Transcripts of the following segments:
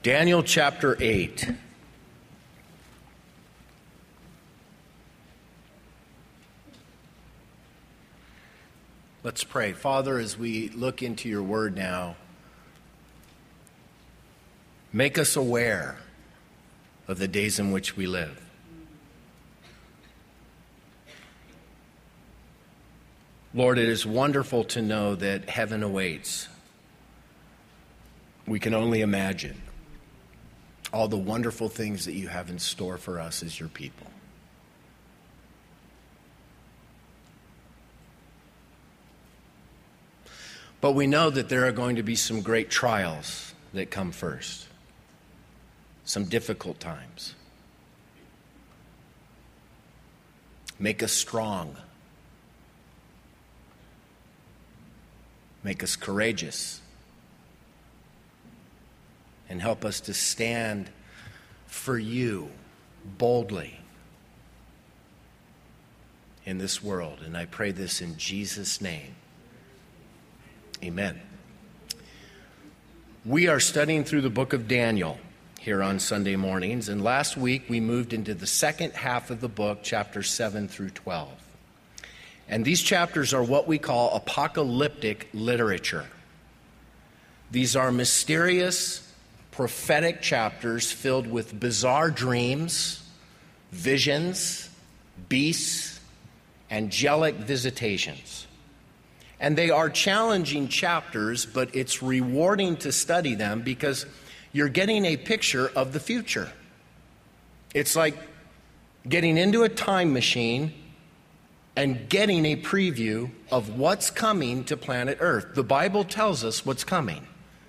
Daniel chapter 8. Let's pray. Father, as we look into your word now, make us aware of the days in which we live. Lord, it is wonderful to know that heaven awaits. We can only imagine all the wonderful things that you have in store for us as your people. But we know that there are going to be some great trials that come first, some difficult times. Make us strong. Make us courageous. And help us to stand for you boldly in this world. And I pray this in Jesus' name. Amen. We are studying through the book of Daniel here on Sunday mornings. And last week we moved into the second half of the book, chapters 7 through 12. And these chapters are what we call apocalyptic literature. These are mysterious, prophetic chapters filled with bizarre dreams, visions, beasts, angelic visitations. And they are challenging chapters, but it's rewarding to study them because you're getting a picture of the future. It's like getting into a time machine and getting a preview of what's coming to planet Earth. The Bible tells us what's coming.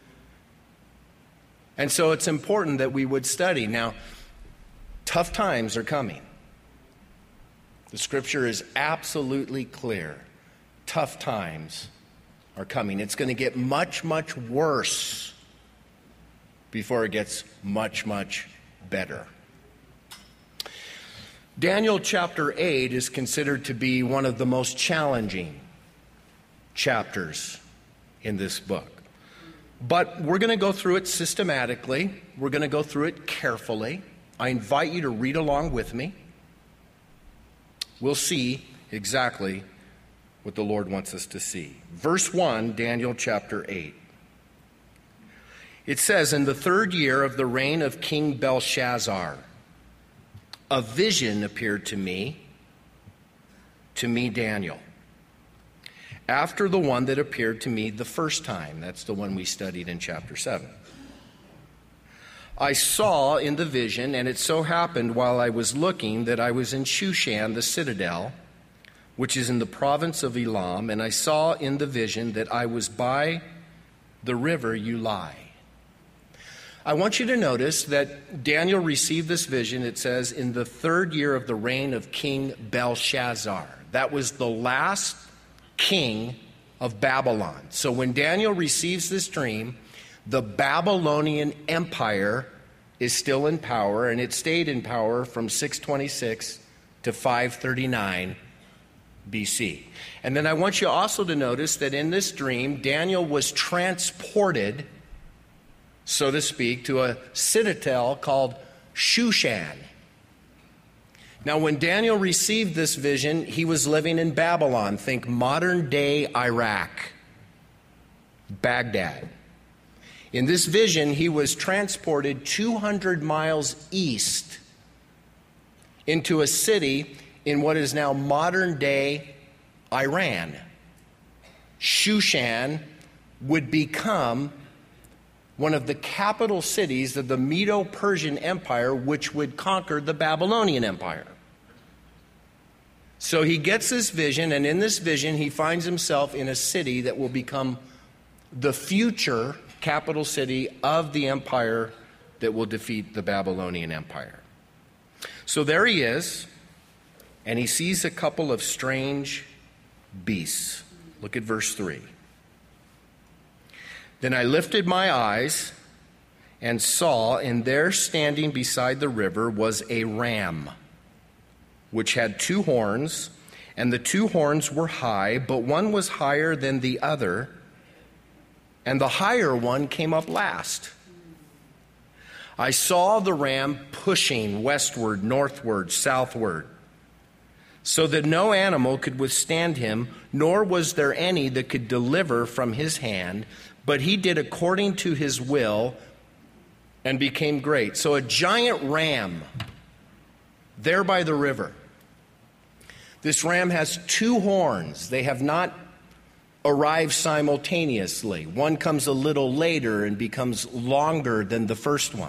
And so it's important that we would study. Now, tough times are coming. The scripture is absolutely clear. Tough times are coming. It's going to get much, much worse before it gets much, much better. Daniel chapter 8 is considered to be one of the most challenging chapters in this book. But we're going to go through it systematically. We're going to go through it carefully. I invite you to read along with me. We'll see exactly what the Lord wants us to see. Verse 1, Daniel chapter 8. It says, "In the 3rd year of the reign of King Belshazzar, a vision appeared to me, Daniel, after the one that appeared to me the first time." That's the one we studied in chapter 7. "I saw in the vision, and it so happened while I was looking that I was in Shushan, the citadel, which is in the province of Elam, and I saw in the vision that I was by the river Ulai." I want you to notice that Daniel received this vision, it says, in the 3rd year of the reign of King Belshazzar. That was the last king of Babylon. So when Daniel receives this dream, the Babylonian Empire is still in power, and it stayed in power from 626 to 539 BC. And then I want you also to notice that in this dream, Daniel was transported, so to speak, to a citadel called Shushan. Now, when Daniel received this vision, he was living in Babylon. Think modern-day Iraq, Baghdad. In this vision, he was transported 200 miles east into a city in what is now modern-day Iran. Shushan would become one of the capital cities of the Medo-Persian Empire, which would conquer the Babylonian Empire. So he gets this vision, and in this vision, he finds himself in a city that will become the future capital city of the empire that will defeat the Babylonian Empire. So there he is, and he sees a couple of strange beasts. Look at verse 3. "Then I lifted my eyes and saw, and there standing beside the river was a ram, which had 2 horns, and the 2 horns were high, but one was higher than the other, and the higher one came up last. I saw the ram pushing westward, northward, southward, so that no animal could withstand him, nor was there any that could deliver from his hand, but he did according to his will and became great. So a giant ram there by the river. This ram has 2 horns. They have not arrived simultaneously. One comes a little later and becomes longer than the first one.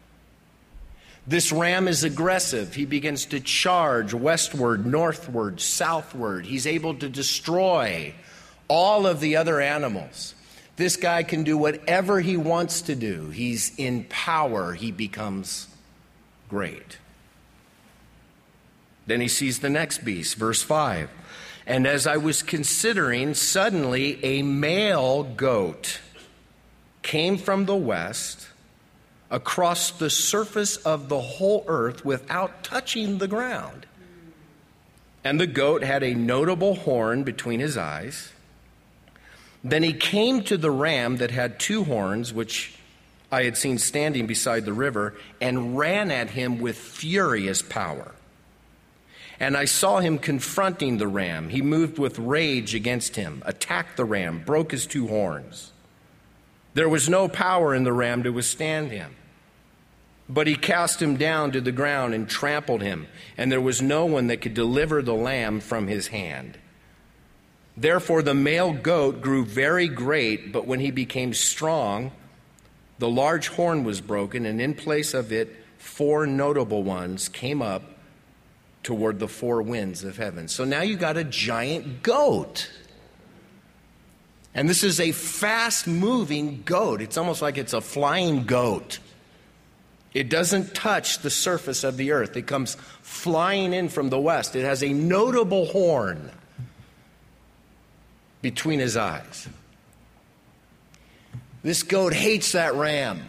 This ram is aggressive. He begins to charge westward, northward, southward. He's able to destroy all of the other animals. This guy can do whatever he wants to do. He's in power. He becomes great. Then he sees the next beast, verse 5. And as I was considering, suddenly a male goat came from the west across the surface of the whole earth without touching the ground. And the goat had a notable horn between his eyes. Then he came to the ram that had 2 horns, which I had seen standing beside the river, and ran at him with furious power. And I saw him confronting the ram. He moved with rage against him, attacked the ram, broke his 2 horns. There was no power in the ram to withstand him. But he cast him down to the ground and trampled him, and there was no one that could deliver the lamb from his hand. Therefore the male goat grew very great, but when he became strong, the large horn was broken, and in place of it 4 notable ones came up toward the 4 winds of heaven. So now you got a giant goat. And this is a fast-moving goat. It's almost like it's a flying goat. It doesn't touch the surface of the earth. It comes flying in from the west. It has a notable horn between his eyes. This goat hates that ram,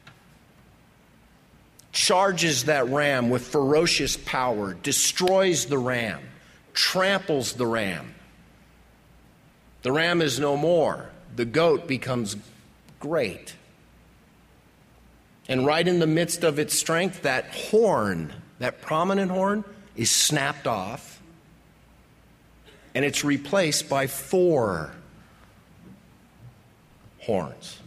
charges that ram with ferocious power, destroys the ram, tramples the ram. The ram is no more. The goat becomes great. And right in the midst of its strength, that horn, that prominent horn, is snapped off. And it's replaced by 4 horns.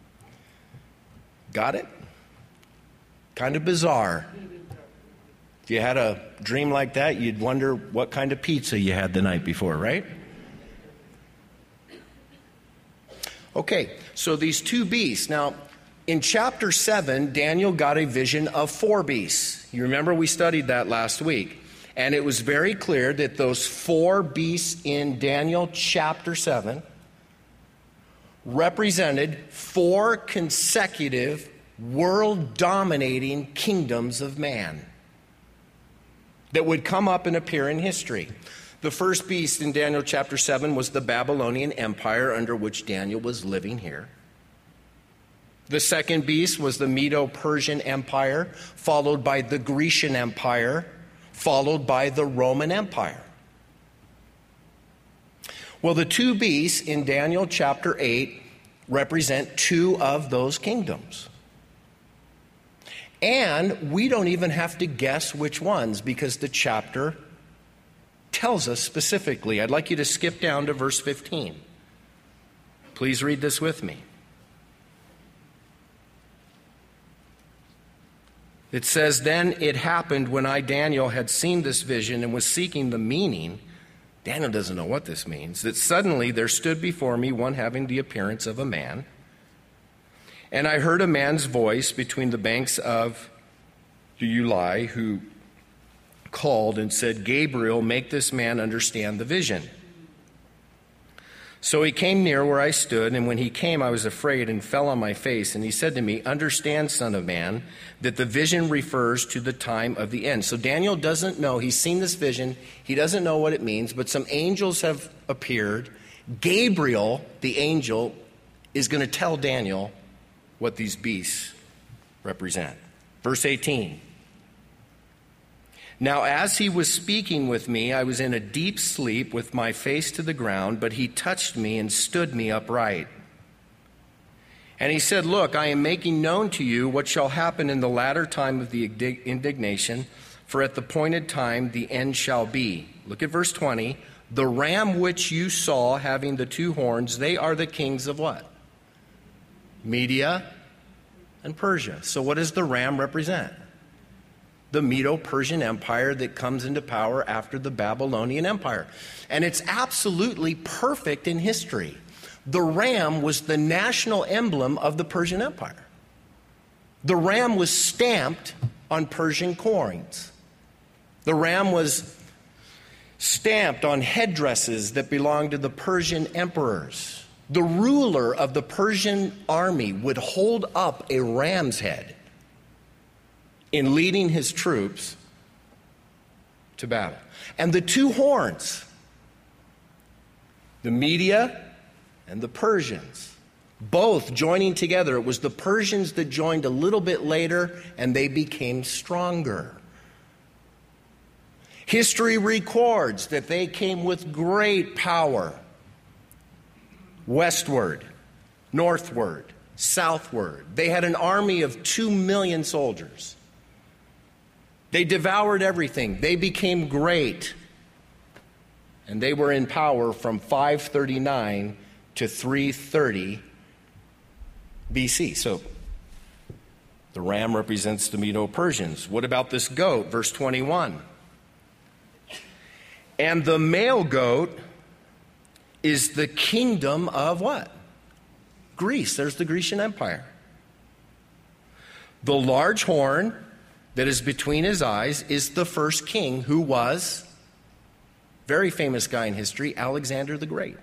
Got it? Kind of bizarre. If you had a dream like that, you'd wonder what kind of pizza you had the night before, right? Okay, so these 2 beasts. Now, in chapter 7, Daniel got a vision of 4 beasts. You remember we studied that last week. And it was very clear that those 4 beasts in Daniel chapter 7 represented 4 consecutive world-dominating kingdoms of man that would come up and appear in history. The first beast in Daniel chapter 7 was the Babylonian Empire, under which Daniel was living here. The second beast was the Medo-Persian Empire, followed by the Grecian Empire, followed by the Roman Empire. Well, the 2 beasts in Daniel chapter 8 represent 2 of those kingdoms. And we don't even have to guess which ones, because the chapter tells us specifically. I'd like you to skip down to verse 15. Please read this with me. It says, "Then it happened when I, Daniel, had seen this vision and was seeking the meaning," Daniel doesn't know what this means, "that suddenly there stood before me one having the appearance of a man. And I heard a man's voice between the banks of the Ulai, who called and said, 'Gabriel, make this man understand the vision.' So he came near where I stood, and when he came, I was afraid and fell on my face. And he said to me, 'Understand, son of man, that the vision refers to the time of the end.'" So Daniel doesn't know. He's seen this vision. He doesn't know what it means, but some angels have appeared. Gabriel, the angel, is going to tell Daniel what these beasts represent. Verse 18. "Now as he was speaking with me, I was in a deep sleep with my face to the ground, but he touched me and stood me upright. And he said, look, I am making known to you what shall happen in the latter time of the indignation, for at the appointed time the end shall be. Look at verse 20. The ram which you saw having the two horns, they are the kings of what? Media and Persia. So what does the ram represent? The Medo-Persian Empire that comes into power after the Babylonian Empire. And it's absolutely perfect in history. The ram was the national emblem of the Persian Empire. The ram was stamped on Persian coins. The ram was stamped on headdresses that belonged to the Persian emperors. The ruler of the Persian army would hold up a ram's head in leading his troops to battle. And the two horns, the Media and the Persians, both joining together. It was the Persians that joined a little bit later, and they became stronger. History records that they came with great power, westward, northward, southward. They had an army of 2 million soldiers. They devoured everything. They became great. And they were in power from 539 to 330 BC. So the ram represents the Medo-Persians. What about this goat? Verse 21. And the male goat is the kingdom of what? Greece. There's the Grecian Empire. The large horn that is between his eyes is the first king, who was, very famous guy in history, Alexander the Great.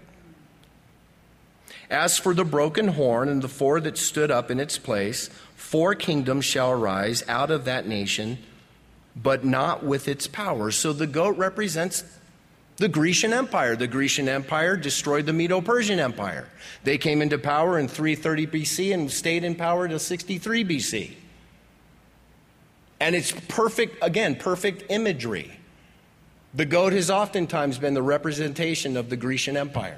As for the broken horn and the four that stood up in its place, 4 kingdoms shall arise out of that nation, but not with its power. So the goat represents the Grecian Empire. The Grecian Empire destroyed the Medo-Persian Empire. They came into power in 330 BC and stayed in power till 63 BC. And it's perfect, again, perfect imagery. The goat has oftentimes been the representation of the Grecian Empire.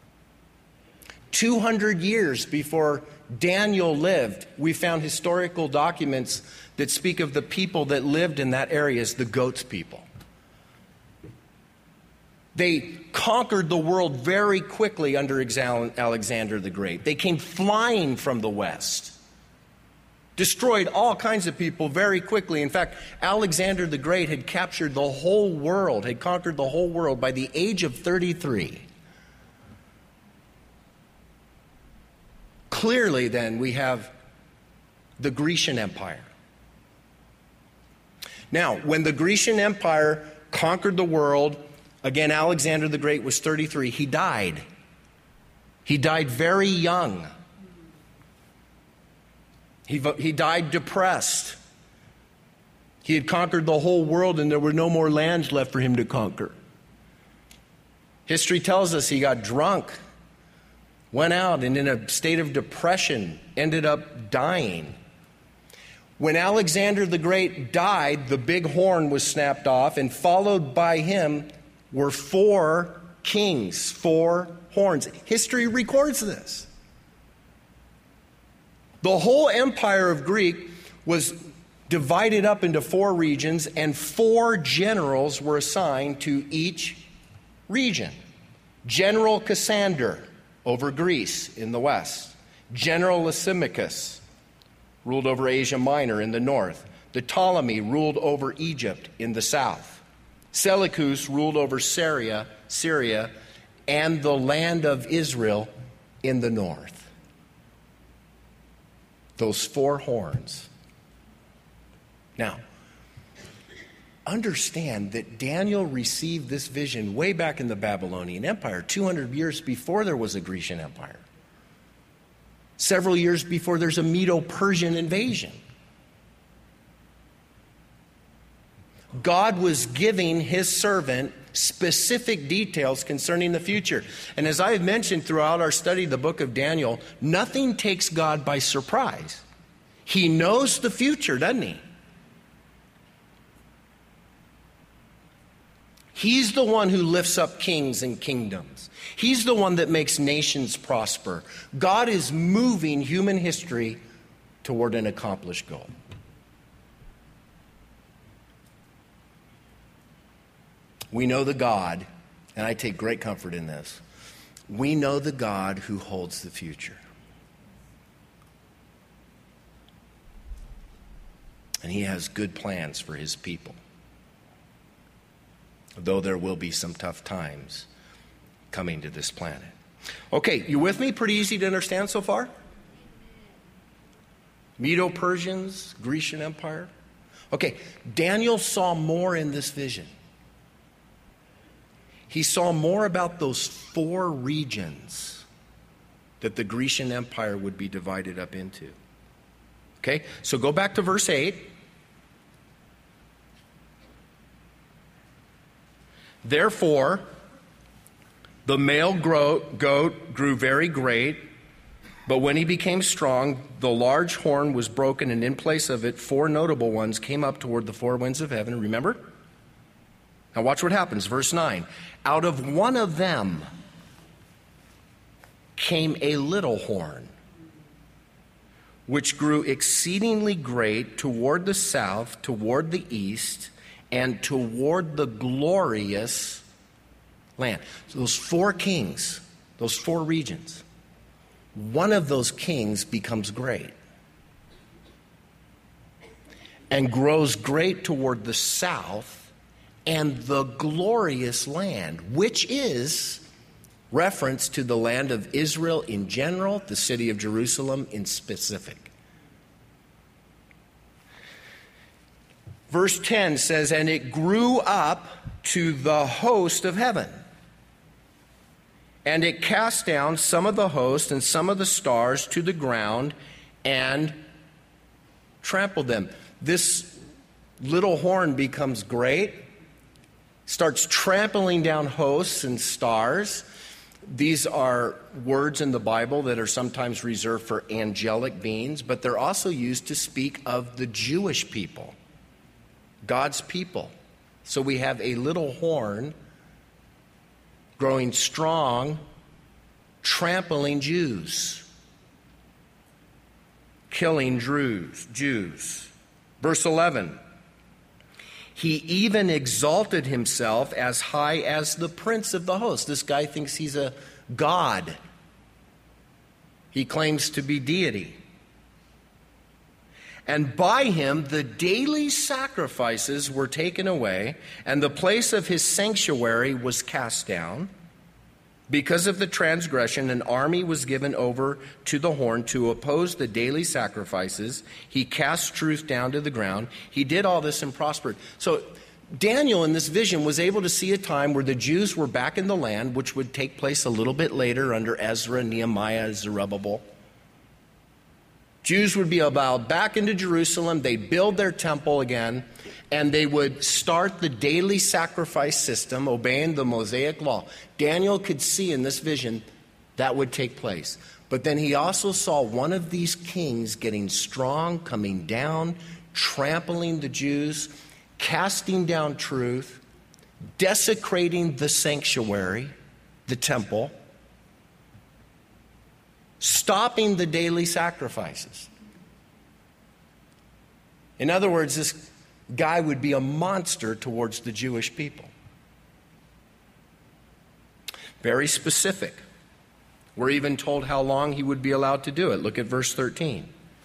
200 years before Daniel lived, we found historical documents that speak of the people that lived in that area as the goat's people. They conquered the world very quickly under Alexander the Great. They came flying from the west, destroyed all kinds of people very quickly. In fact, Alexander the Great had captured the whole world, had conquered the whole world by the age of 33. Clearly, then, we have the Grecian Empire. Now, when the Grecian Empire conquered the world, again, Alexander the Great was 33. He died. He died very young. He died depressed. He had conquered the whole world, and there were no more lands left for him to conquer. History tells us he got drunk, went out, and in a state of depression, ended up dying. When Alexander the Great died, the big horn was snapped off, and followed by him were 4 kings, 4 horns. History records this. The whole empire of Greek was divided up into 4 regions, and 4 generals were assigned to each region. General Cassander over Greece in the west. General Lysimachus ruled over Asia Minor in the north. The Ptolemy ruled over Egypt in the south. Seleucus ruled over Syria, and the land of Israel in the north. Those 4 horns. Now, understand that Daniel received this vision way back in the Babylonian Empire, 200 years before there was a Grecian Empire. Several years before there's a Medo-Persian invasion. God was giving his servant specific details concerning the future. And as I have mentioned throughout our study of the book of Daniel, nothing takes God by surprise. He knows the future, doesn't he? He's the one who lifts up kings and kingdoms. He's the one that makes nations prosper. God is moving human history toward an accomplished goal. We know the God, and I take great comfort in this, we know the God who holds the future. And he has good plans for his people. Though there will be some tough times coming to this planet. Okay, you with me? Pretty easy to understand so far? Medo-Persians, Grecian Empire. Okay, Daniel saw more in this vision. He saw more about those 4 regions that the Grecian Empire would be divided up into. Okay, so go back to verse 8. Therefore, the male goat grew very great, but when he became strong, the large horn was broken, and in place of it, 4 notable ones came up toward the 4 winds of heaven. Remember? Now watch what happens. Verse 9. Out of one of them came a little horn, which grew exceedingly great toward the south, toward the east, and toward the glorious land. So those 4 kings, those 4 regions, one of those kings becomes great and grows great toward the south and the glorious land, which is reference to the land of Israel in general, the city of Jerusalem in specific. Verse 10 says, and it grew up to the host of heaven. And it cast down some of the host and some of the stars to the ground and trampled them. This little horn becomes great, starts trampling down hosts and stars. These are words in the Bible that are sometimes reserved for angelic beings, but they're also used to speak of the Jewish people, God's people. So we have a little horn growing strong, trampling Jews, killing Jews. Verse 11, he even exalted himself as high as the prince of the host. This guy thinks he's a god. He claims to be deity. And by him the daily sacrifices were taken away, and the place of his sanctuary was cast down. Because of the transgression, an army was given over to the horn to oppose the daily sacrifices. He cast truth down to the ground. He did all this and prospered. So Daniel in this vision was able to see a time where the Jews were back in the land, which would take place a little bit later under Ezra, Nehemiah, Zerubbabel. Jews would be allowed back into Jerusalem. They'd build their temple again, and they would start the daily sacrifice system, obeying the Mosaic law. Daniel could see in this vision that would take place. But then he also saw one of these kings getting strong, coming down, trampling the Jews, casting down truth, desecrating the sanctuary, the temple, stopping the daily sacrifices. In other words, this guy would be a monster towards the Jewish people. Very specific. We're even told how long he would be allowed to do it. Look at verse 13.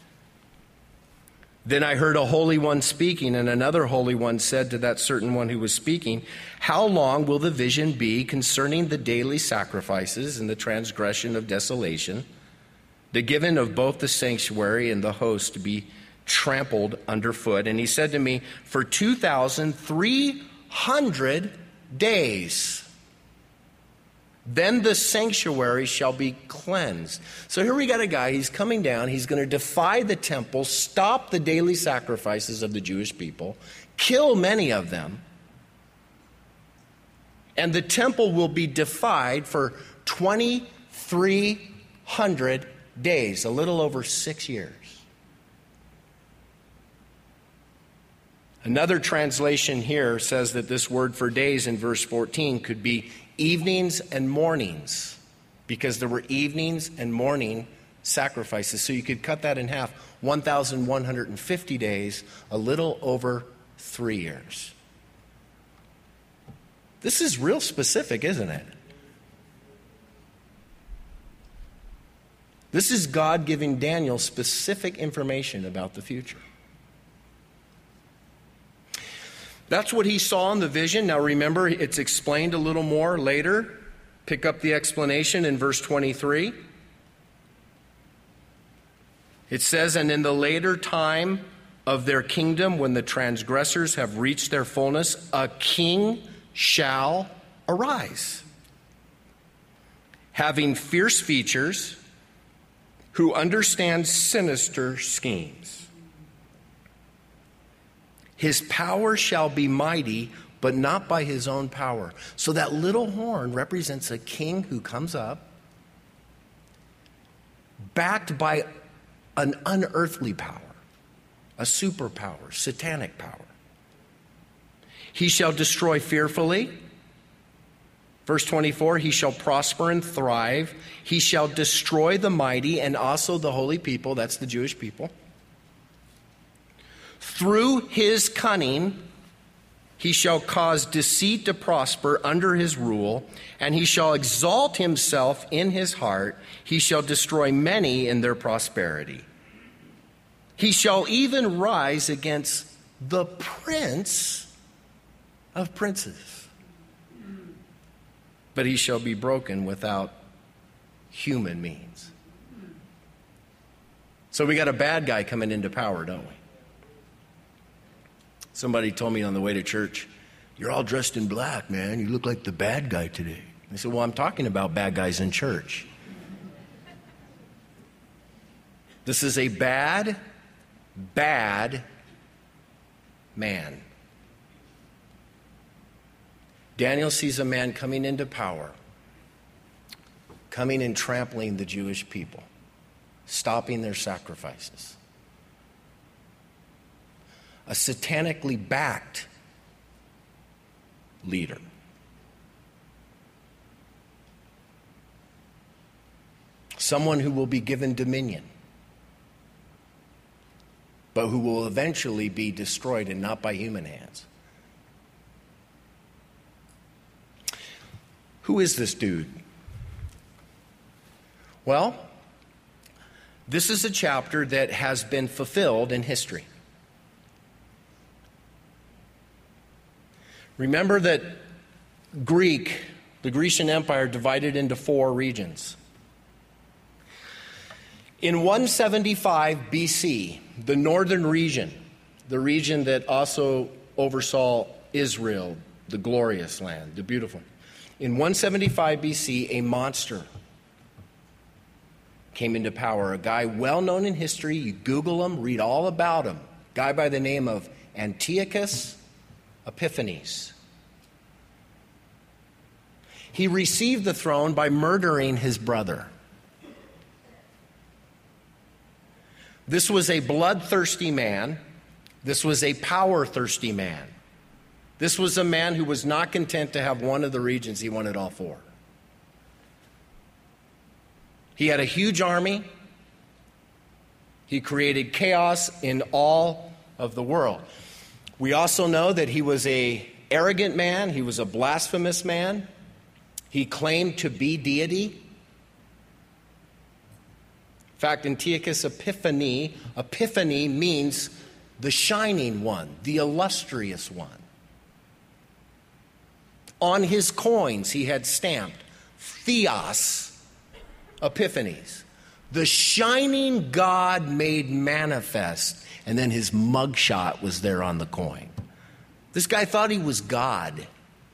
Then I heard a holy one speaking, and another holy one said to that certain one who was speaking, how long will the vision be concerning the daily sacrifices and the transgression of desolation, the giving of both the sanctuary and the host to be trampled underfoot? And he said to me, for 2,300 days, then the sanctuary shall be cleansed. So here we got a guy, he's coming down, he's going to defy the temple, stop the daily sacrifices of the Jewish people, kill many of them, and the temple will be defied for 2,300 days, a little over 6 years. Another translation here says that this word for days in verse 14 could be evenings and mornings, because there were evenings and morning sacrifices. So you could cut that in half. 1,150 days, a little over 3 years. This is real specific, isn't it? This is God giving Daniel specific information about the future. That's what he saw in the vision. Now remember, it's explained a little more later. Pick up the explanation in verse 23. It says, "And in the later time of their kingdom, when the transgressors have reached their fullness, a king shall arise, having fierce features, who understands sinister schemes. His power shall be mighty, but not by his own power." So that little horn represents a king who comes up, backed by an unearthly power, a superpower, satanic power. He shall destroy fearfully. Verse 24, he shall prosper and thrive. He shall destroy the mighty and also the holy people, that's the Jewish people. Through his cunning, he shall cause deceit to prosper under his rule, and he shall exalt himself in his heart. He shall destroy many in their prosperity. He shall even rise against the prince of princes. But he shall be broken without human means. So we got a bad guy coming into power, don't we? Somebody told me on the way to church, "You're all dressed in black, man. You look like the bad guy today." I said, "Well, I'm talking about bad guys in church." This is a bad man. Daniel sees a man coming into power, coming and trampling the Jewish people, stopping their sacrifices. A satanically backed leader. Someone who will be given dominion, but who will eventually be destroyed, and not by human hands. Who is this dude? Well, this is a chapter that has been fulfilled in history. Remember that the Grecian Empire divided into 4 regions. In 175 BC, the northern region, the region that also oversaw Israel, the glorious land, the beautiful. In 175 BC, a monster came into power. A guy well known in history. You Google him, read all about him. A guy by the name of Antiochus Epiphanes. He received the throne by murdering his brother. This was a bloodthirsty man. This was a power-thirsty man. This was a man who was not content to have one of the regions. He wanted all 4. He had a huge army. He created chaos in all of the world. We also know that he was an arrogant man. He was a blasphemous man. He claimed to be deity. In fact, Antiochus Epiphany means the shining one, the illustrious one. On his coins, he had stamped Theos Epiphanes, the shining God made manifest, and then his mugshot was there on the coin. This guy thought he was God.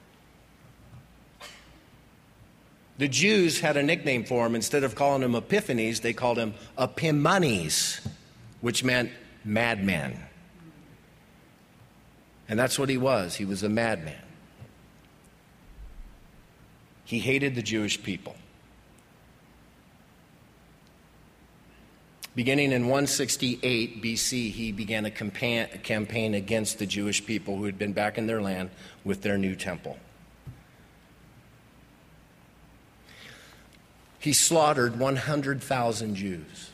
The Jews had a nickname for him. Instead of calling him Epiphanes, they called him Epimanes, which meant madman. And that's what he was. He was a madman. He hated the Jewish people. Beginning in 168 BC, he began a campaign against the Jewish people who had been back in their land with their new temple. He slaughtered 100,000 Jews.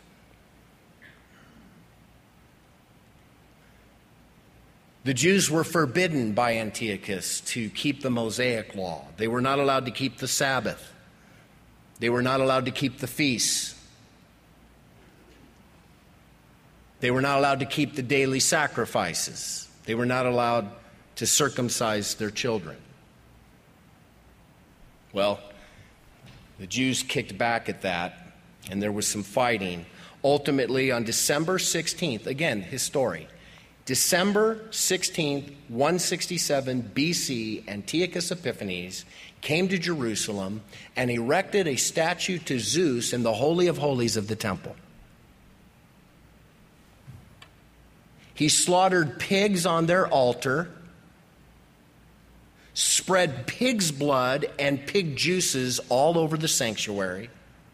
The Jews were forbidden by Antiochus to keep the Mosaic law. They were not allowed to keep the Sabbath. They were not allowed to keep the feasts. They were not allowed to keep the daily sacrifices. They were not allowed to circumcise their children. Well, the Jews kicked back at that, and there was some fighting. Ultimately, on December 16th, again, his story, December 16th, 167 BC, Antiochus Epiphanes came to Jerusalem and erected a statue to Zeus in the Holy of Holies of the temple. He slaughtered pigs on their altar, spread pig's blood and pig juices all over the sanctuary,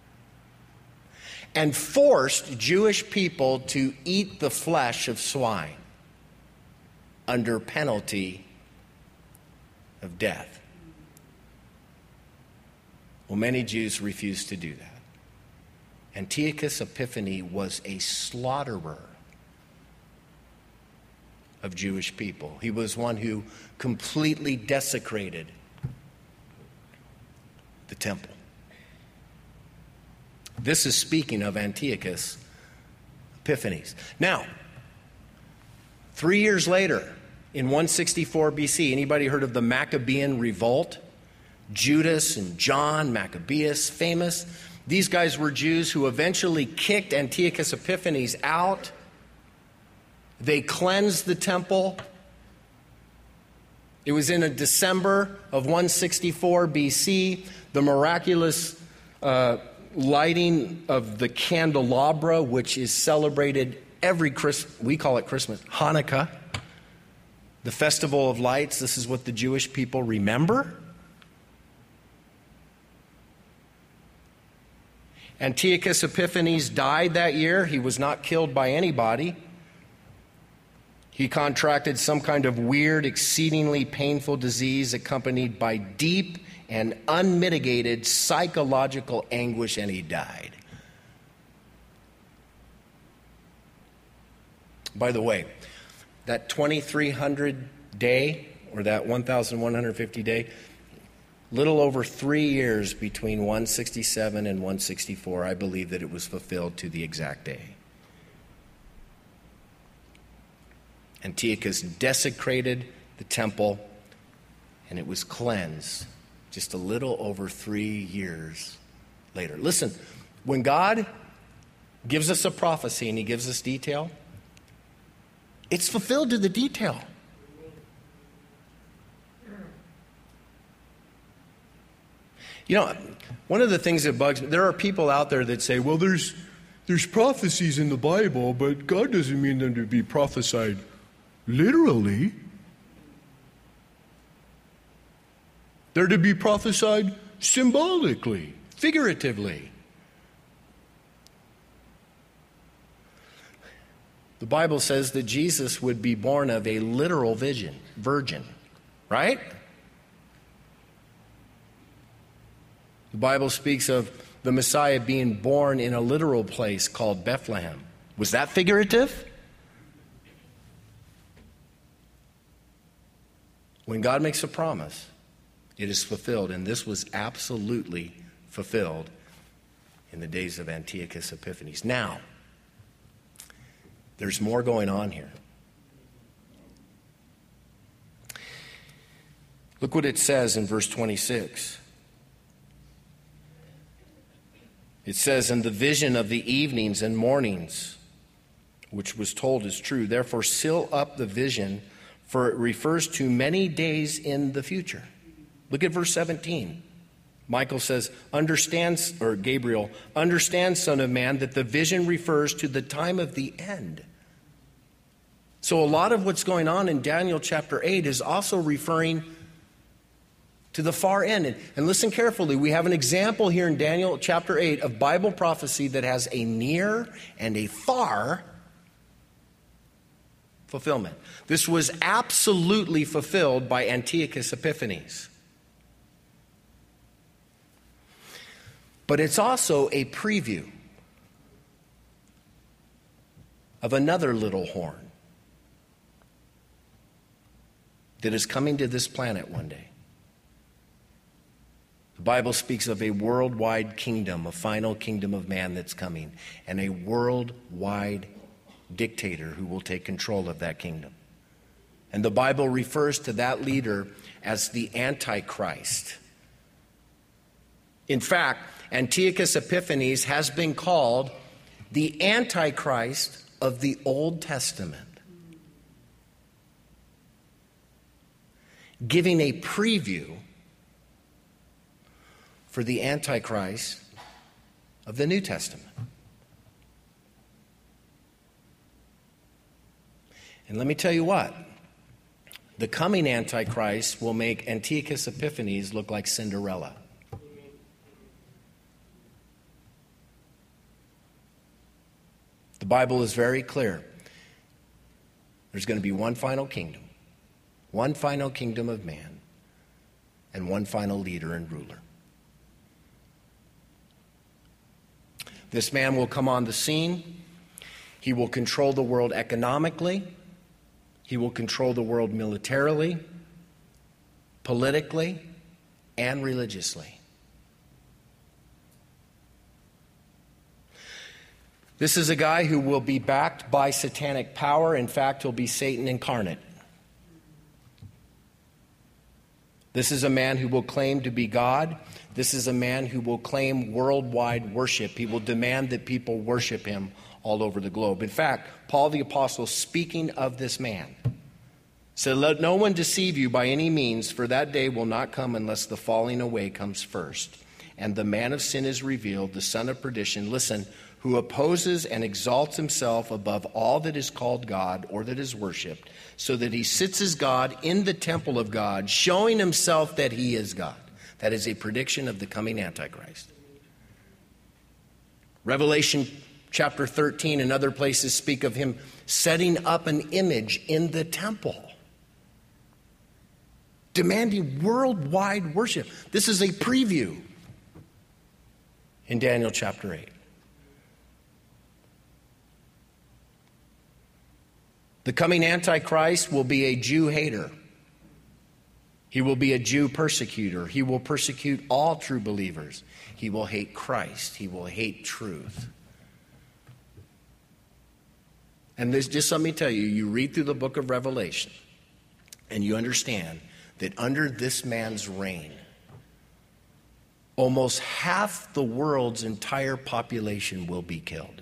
and forced Jewish people to eat the flesh of swine under penalty of death. Well, many Jews refused to do that. Antiochus Epiphanes was a slaughterer of Jewish people. He was one who completely desecrated the temple. This is speaking of Antiochus Epiphanes. Now, 3 years later, in 164 BC, anybody heard of the Maccabean revolt? Judas and John Maccabeus, famous. These guys were Jews who eventually kicked Antiochus Epiphanes out. They cleansed the temple. It was in December of 164 BC. The miraculous lighting of the candelabra, which is celebrated every Christmas, we call it Christmas, Hanukkah, the festival of lights. This is what the Jewish people remember. Antiochus Epiphanes died that year. He was not killed by anybody. He contracted some kind of weird, exceedingly painful disease accompanied by deep and unmitigated psychological anguish, and he died. By the way, that 2300 day, or that 1150 day, little over 3 years between 167 and 164, I believe that it was fulfilled to the exact day. Antiochus desecrated the temple, and it was cleansed just a little over 3 years later. Listen, when God gives us a prophecy and he gives us detail, it's fulfilled to the detail. You know, one of the things that bugs me, there are people out there that say, well, there's prophecies in the Bible, but God doesn't mean them to be prophesied literally. They're to be prophesied symbolically, figuratively. The Bible says that Jesus would be born of a literal virgin, right? The Bible speaks of the Messiah being born in a literal place called Bethlehem. Was that figurative? When God makes a promise, it is fulfilled, and this was absolutely fulfilled in the days of Antiochus Epiphanes. Now, there's more going on here. Look what it says in verse 26. It says, "In the vision of the evenings and mornings, which was told is true, therefore seal up the vision, for it refers to many days in the future." Look at verse 17. Michael says, Gabriel, understand, Son of Man, that the vision refers to the time of the end. So a lot of what's going on in Daniel chapter 8 is also referring to the far end. And listen carefully. We have an example here in Daniel chapter 8 of Bible prophecy that has a near and a far fulfillment. This was absolutely fulfilled by Antiochus Epiphanes. But it's also a preview of another little horn that is coming to this planet one day. The Bible speaks of a worldwide kingdom, a final kingdom of man that's coming, and a worldwide dictator who will take control of that kingdom. And the Bible refers to that leader as the Antichrist. In fact, Antiochus Epiphanes has been called the Antichrist of the Old Testament, giving a preview for the Antichrist of the New Testament. And let me tell you what, the coming Antichrist will make Antiochus Epiphanes look like Cinderella. The Bible is very clear. There's going to be one final kingdom of man, and one final leader and ruler. This man will come on the scene. He will control the world economically. He will control the world militarily, politically, and religiously. This is a guy who will be backed by satanic power. In fact, he'll be Satan incarnate. This is a man who will claim to be God. This is a man who will claim worldwide worship. He will demand that people worship him all over the globe. In fact, Paul the Apostle, speaking of this man, said, "Let no one deceive you by any means, for that day will not come unless the falling away comes first. And the man of sin is revealed, the son of perdition," listen, "who opposes and exalts himself above all that is called God or that is worshipped, so that he sits as God in the temple of God, showing himself that he is God." That is a prediction of the coming Antichrist. Revelation chapter 13 and other places speak of him setting up an image in the temple, demanding worldwide worship. This is a preview in Daniel chapter 8. The coming Antichrist will be a Jew hater. He will be a Jew persecutor. He will persecute all true believers. He will hate Christ. He will hate truth. And this, just let me tell you, you read through the book of Revelation and you understand that under this man's reign, almost half the world's entire population will be killed.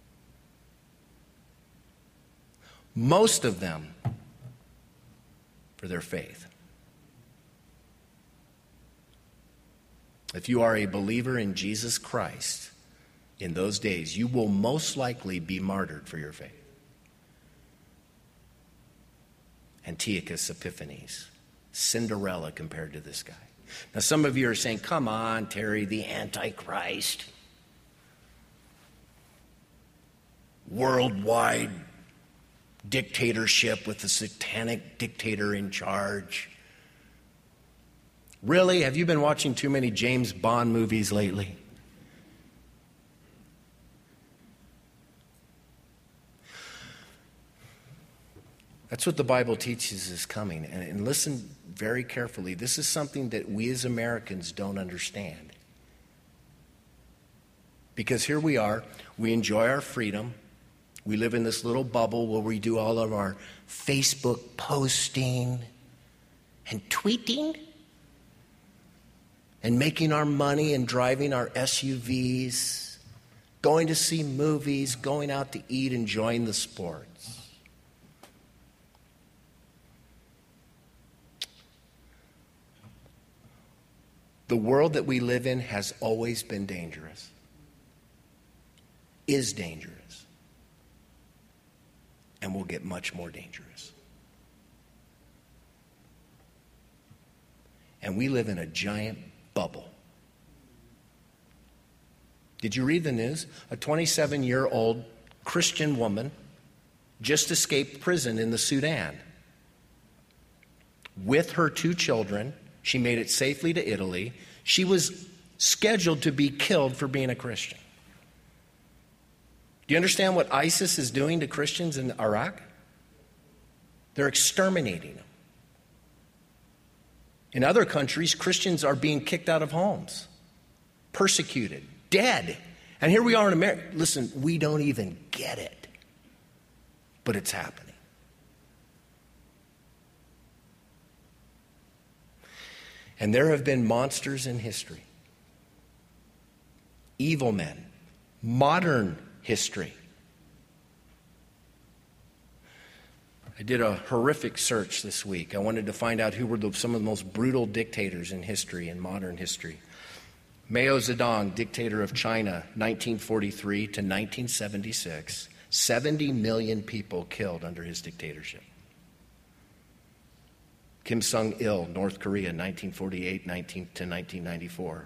Most of them for their faith. If you are a believer in Jesus Christ, in those days, you will most likely be martyred for your faith. Antiochus Epiphanes, Cinderella compared to this guy. Now, some of you are saying, "Come on, Terry, the Antichrist. Worldwide dictatorship with a satanic dictator in charge." Really? Have you been watching too many James Bond movies lately? That's what the Bible teaches is coming. And listen very carefully. This is something that we as Americans don't understand. Because here we are, we enjoy our freedom. We live in this little bubble where we do all of our Facebook posting and tweeting and making our money and driving our SUVs, going to see movies, going out to eat, enjoying the sports. The world that we live in has always been dangerous, is dangerous, and will get much more dangerous. And we live in a giant bubble. Did you read the news? A 27-year-old Christian woman just escaped prison in the Sudan. With her 2 children, she made it safely to Italy. She was scheduled to be killed for being a Christian. Do you understand what ISIS is doing to Christians in Iraq? They're exterminating them. In other countries, Christians are being kicked out of homes, persecuted, dead. And here we are in America. Listen, we don't even get it, but it's happening. And there have been monsters in history, evil men, modern history. I did a horrific search this week. I wanted to find out who were some of the most brutal dictators in history, in modern history. Mao Zedong, dictator of China, 1943 to 1976. 70 million people killed under his dictatorship. Kim Jong-il, North Korea, 1948 to 1994.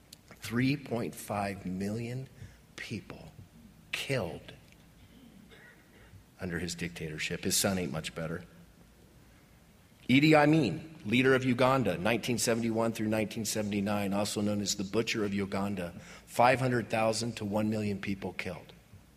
3.5 million people killed under his dictatorship. His son ain't much better. Idi Amin, leader of Uganda, 1971 through 1979, also known as the Butcher of Uganda. 500,000 to 1 million people killed.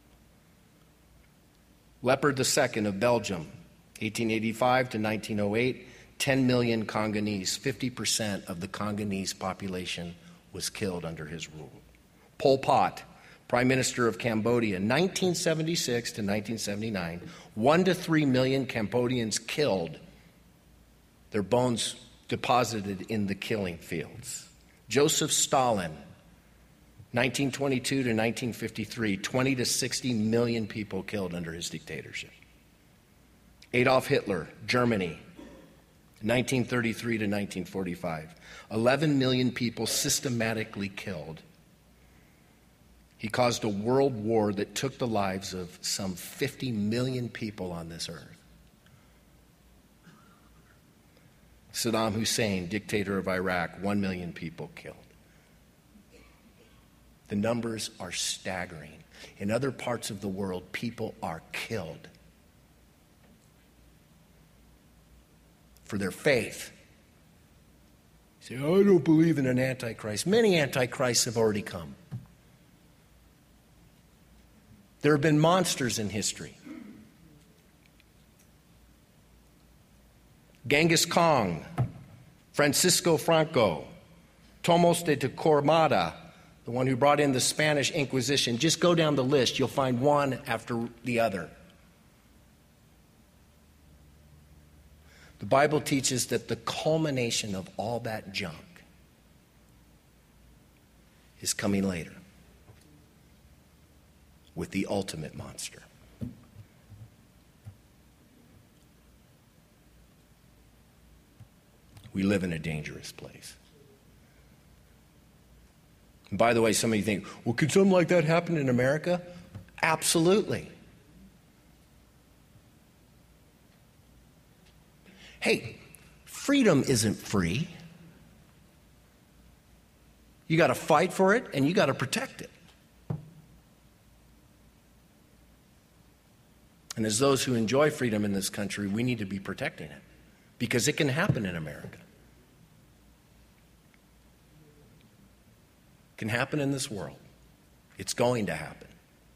Leopold II of Belgium, 1885 to 1908, 10 million Congolese. 50% of the Congolese population was killed under his rule. Pol Pot, Prime Minister of Cambodia, 1976 to 1979, 1 to 3 million Cambodians killed, their bones deposited in the killing fields. Joseph Stalin, 1922 to 1953, 20 to 60 million people killed under his dictatorship. Adolf Hitler, Germany, 1933 to 1945, 11 million people systematically killed. He caused a world war that took the lives of some 50 million people on this earth. Saddam Hussein, dictator of Iraq, 1 million people killed. The numbers are staggering. In other parts of the world, people are killed for their faith. You say, I don't believe in an antichrist. Many antichrists have already come. There have been monsters in history. Genghis Khan, Francisco Franco, Tomás de Torquemada, the one who brought in the Spanish Inquisition. Just go down the list. You'll find one after the other. The Bible teaches that the culmination of all that junk is coming later with the ultimate monster. We live in a dangerous place. And by the way, some of you think, well, could something like that happen in America? Absolutely. Hey, freedom isn't free. You got to fight for it and you got to protect it. And as those who enjoy freedom in this country, we need to be protecting it because it can happen in America. It can happen in this world. It's going to happen.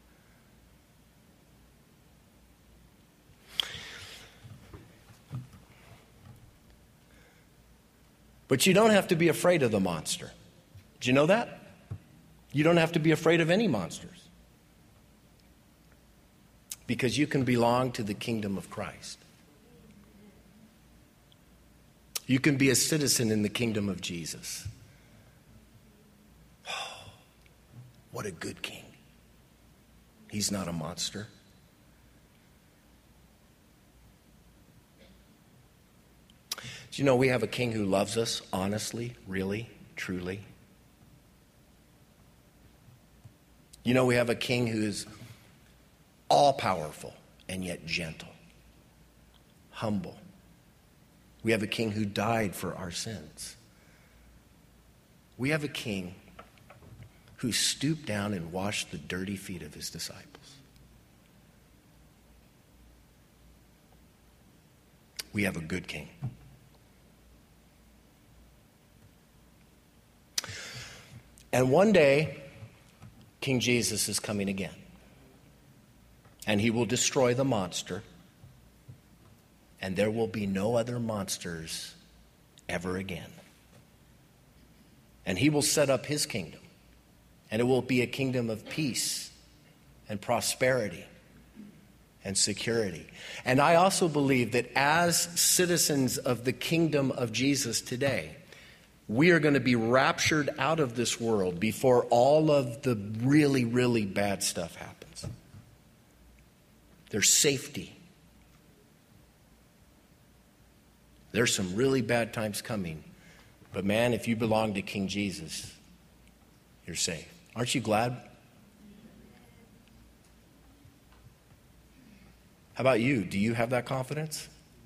But you don't have to be afraid of the monster. Did you know that? You don't have to be afraid of any monsters. Because you can belong to the kingdom of Christ. You can be a citizen in the kingdom of Jesus. Oh, what a good king. He's not a monster. Do you know we have a king who loves us honestly, really, truly? You know we have a king who is all-powerful and yet gentle, humble. We have a king who died for our sins. We have a king who stooped down and washed the dirty feet of his disciples. We have a good king. And one day, King Jesus is coming again. And he will destroy the monster. And there will be no other monsters ever again. And he will set up his kingdom. And it will be a kingdom of peace and prosperity and security. And I also believe that as citizens of the kingdom of Jesus today, we are going to be raptured out of this world before all of the really, really bad stuff happens. There's safety. There's some really bad times coming. But man, if you belong to King Jesus, you're safe. Aren't you glad? How about you? Do you have that confidence?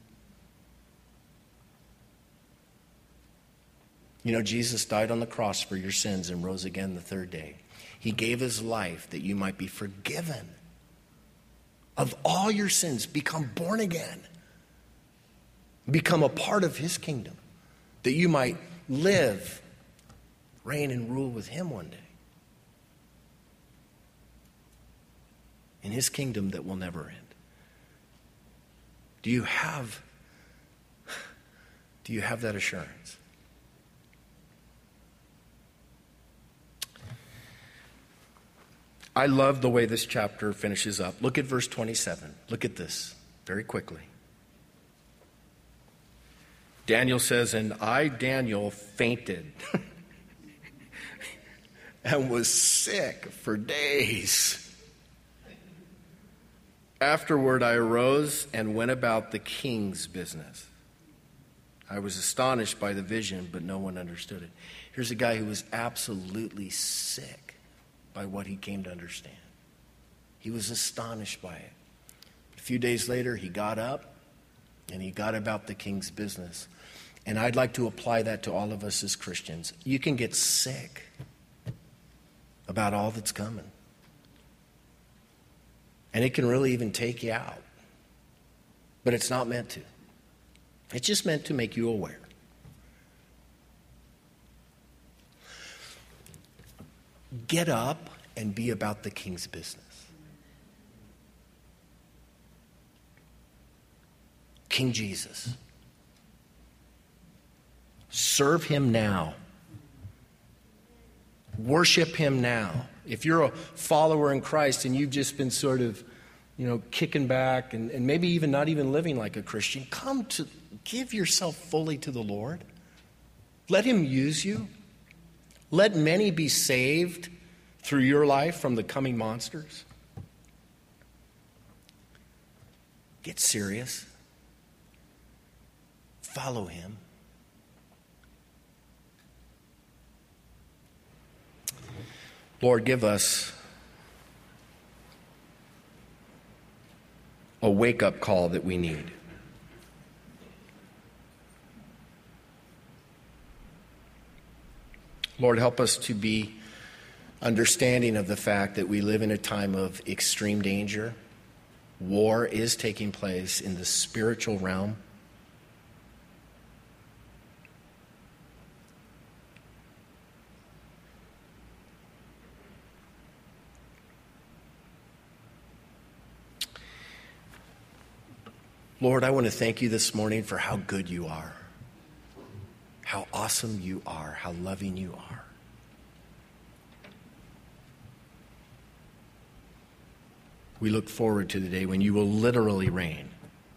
You know, Jesus died on the cross for your sins and rose again the third day. He gave his life that you might be forgiven of all your sins, become born again, become a part of his kingdom, that you might live, reign, and rule with him one day. In his kingdom that will never end. Do you have that assurance? I love the way this chapter finishes up. Look at verse 27. Look at this very quickly. Daniel says, "And I, Daniel, fainted and was sick for days. Afterward, I arose and went about the king's business. I was astonished by the vision, but no one understood it." Here's a guy who was absolutely sick by what he came to understand. He was astonished by it. A few days later, he got up and he got about the king's business. And I'd like to apply that to all of us as Christians. You can get sick about all that's coming. And it can really even take you out. But it's not meant to. It's just meant to make you aware. Get up and be about the king's business. King Jesus. Serve him now. Worship him now. If you're a follower in Christ and you've just been sort of, kicking back and maybe even not even living like a Christian, come to give yourself fully to the Lord. Let him use you. Let many be saved through your life from the coming monsters. Get serious. Follow him. Lord, give us a wake-up call that we need. Lord, help us to be understanding of the fact that we live in a time of extreme danger. War is taking place in the spiritual realm. Lord, I want to thank you this morning for how good you are, how awesome you are, how loving you are. We look forward to the day when you will literally reign.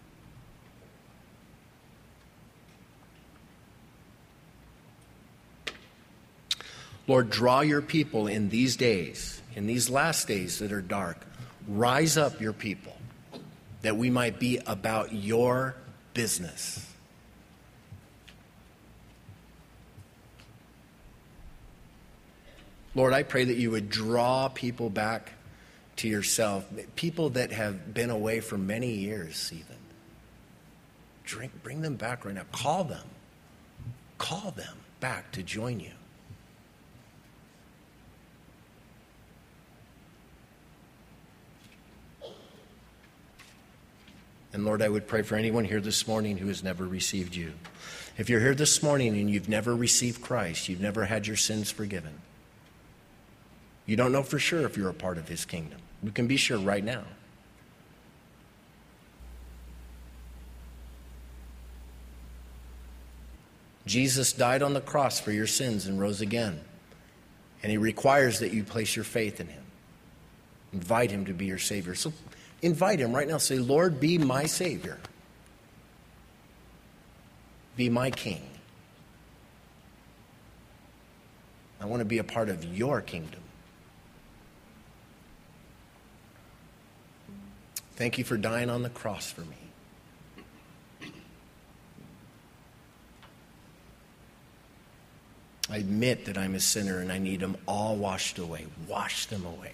Lord, draw your people in these days, in these last days that are dark. Rise up your people, that we might be about your business. Lord, I pray that you would draw people back to yourself, people that have been away for many years even. Bring them back right now. Call them back to join you. And Lord, I would pray for anyone here this morning who has never received you. If you're here this morning and you've never received Christ, you've never had your sins forgiven, you don't know for sure if you're a part of his kingdom. You can be sure right now. Jesus died on the cross for your sins and rose again. And he requires that you place your faith in him. Invite him to be your Savior. So invite him right now. Say, Lord, be my Savior. Be my King. I want to be a part of your kingdom. Thank you for dying on the cross for me. I admit that I'm a sinner and I need them all washed away. Wash them away.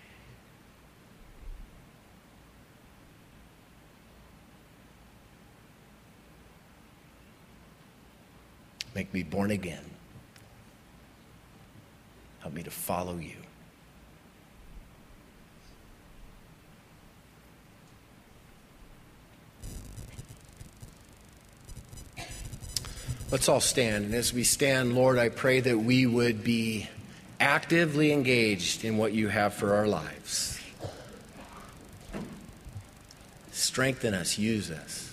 Make me born again. Help me to follow you. Let's all stand. And as we stand, Lord, I pray that we would be actively engaged in what you have for our lives. Strengthen us, use us.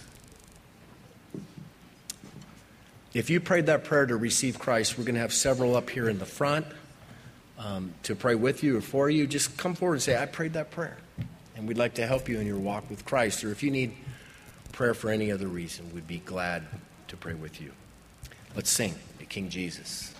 If you prayed that prayer to receive Christ, we're going to have several up here in the front to pray with you or for you. Just come forward and say, I prayed that prayer. And we'd like to help you in your walk with Christ. Or if you need prayer for any other reason, we'd be glad to pray with you. Let's sing to King Jesus.